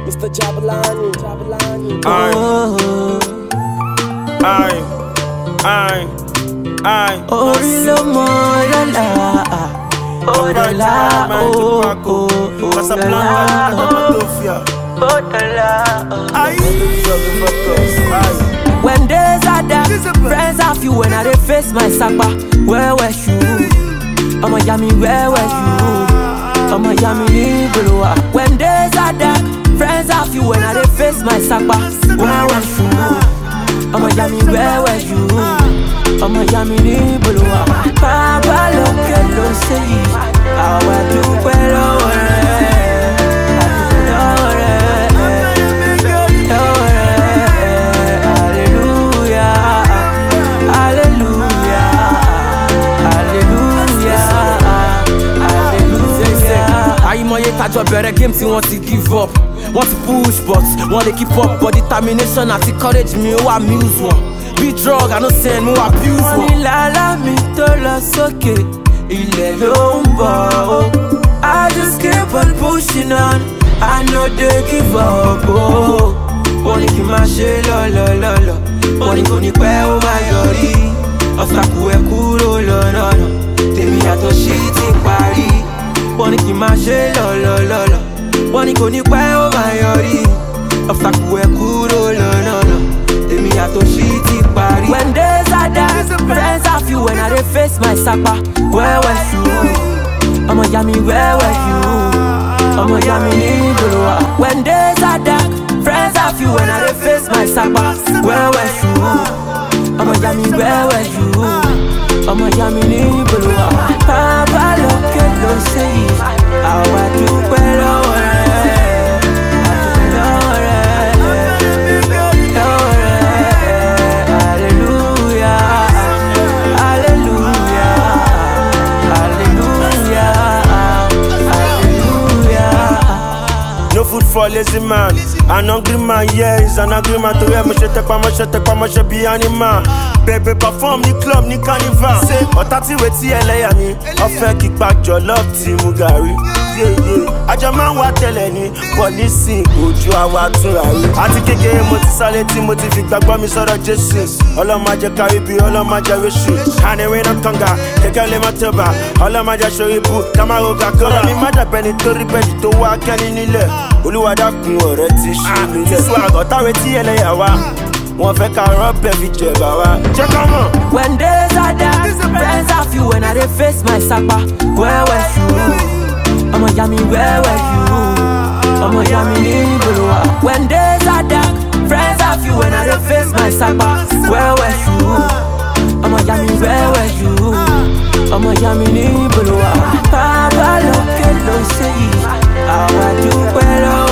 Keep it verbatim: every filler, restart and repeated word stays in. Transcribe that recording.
Mister Jabulani, Jabulani. Aye, aye, aye. Oh, lo mola, oh, la la, oh, oh, oh, Casablanca, Mafia. oh, la. Aye. When days are dark, friends are few when I dey face my sapa. Where were you? I'm a yummy, where were you? I'm a yummy, below. When days are dark, friends are few when I dey face my sapa. Where were you? I'm a yummy, where were you? I'm a yummy, below. Papa, look at lo say, how I do well. Tajo bẹ̀rẹ̀ game tí wọ́n ti give up, wọ́n ti push but wọ́n dey keep up. But determination àti courage mi ó amuse wọn. Bí drug I no send mo abuse wọn. Wọ́n ní lálá mi tó lọ sókè, ilẹ̀ ló ń bọ̀ o. I just keep on pushing on, I no dey give up o. Wọ́n ní kí n máa ṣe lọ́lọ́lọ́lọ́, wọ́n ní kò ní pẹ́ ó máa yọrí. Ọ̀sàkù ẹ̀ kúrò lọ́nà, tèmi àtọ̀ ṣì ti parí. Wọ́n ní kí n máa ṣe lọ́lọ́lọ́lọ́, wọ́n ní kò ní pẹ́ ó máa yọrí. Ọ̀sàkù ẹ̀ kúrò lọ́nà, tèmi àtọ̀ ṣì ti parí. When days are dark, friends are few when I dey face my sapa. Where were you? Ọmọ ìyá mi, where were you? Ọmọ ìyá mi ní ìgboro. When days are dark, friends are few when I dey face my sapa. Where were you? Ọmọ ìyá mi, where were you? Ọmọ ìyá mi ní ìgboro. Bàbá lókè ló ṣe yìí, àwa dúpẹ́ lọ́wọ́ rẹ̀. Lọ́wọ́ rẹ̀, lọ́wọ́ rẹ̀. Hallelujah, hallelujah, hallelujah, hallelujah. No food for lazy man. An hungry man, yeah, is an angry man. To hear me shit, take my shit, take my shit, be animal. Baby perform ni club ni carnival. Ọ̀tá tí wé tí ẹlẹ́yà mi, ọ̀fẹ́ kí gbàjọ love tí mú gàrí. Àjọ máa ń wá tẹ́lẹ̀ ní pọ̀lísì ojú àwa túnra rí. Àti kékeré mo ti sálé tí mo ti fi gbàgbọ́ mi sọ́dọ̀ Jésù. Ọlọ́mọ jẹ́ káríbi, ọlọ́mọ jẹ́ ríṣù. Àníwé náà kànga, kẹ̀kẹ́ lè má tẹ̀bà. Ọlọ́mọ jẹ́ ṣoríbu, ká má ro gàkọ́rọ̀. Mi má dàbẹ́ ni torí bẹ́ẹ̀dì tó wá kẹ́ni nílẹ̀. Olúwa dákun ọ̀rẹ́ ti ṣe nílẹ̀. Sísú àgọ́tá wé tí ẹlẹ́yà wa. Wọ́n fẹ́ ká rọ́bẹ̀ fi jẹ̀bà wa. Jẹ́ ká mọ̀. When days are dark, friends are few when I dey face my sapa. Where were you? Ọmọ ìyá mi, where were you? Ọmọ ìyá mi ní ìgboro. When days are dark, friends are few when I dey face my sapa. Where were you? Ọmọ ìyá mi, where were you? Ọmọ ìyá mi ní ìgboro. Bàbá lókè ló ṣe yìí, àwa dúpẹ́ lọ́wọ́.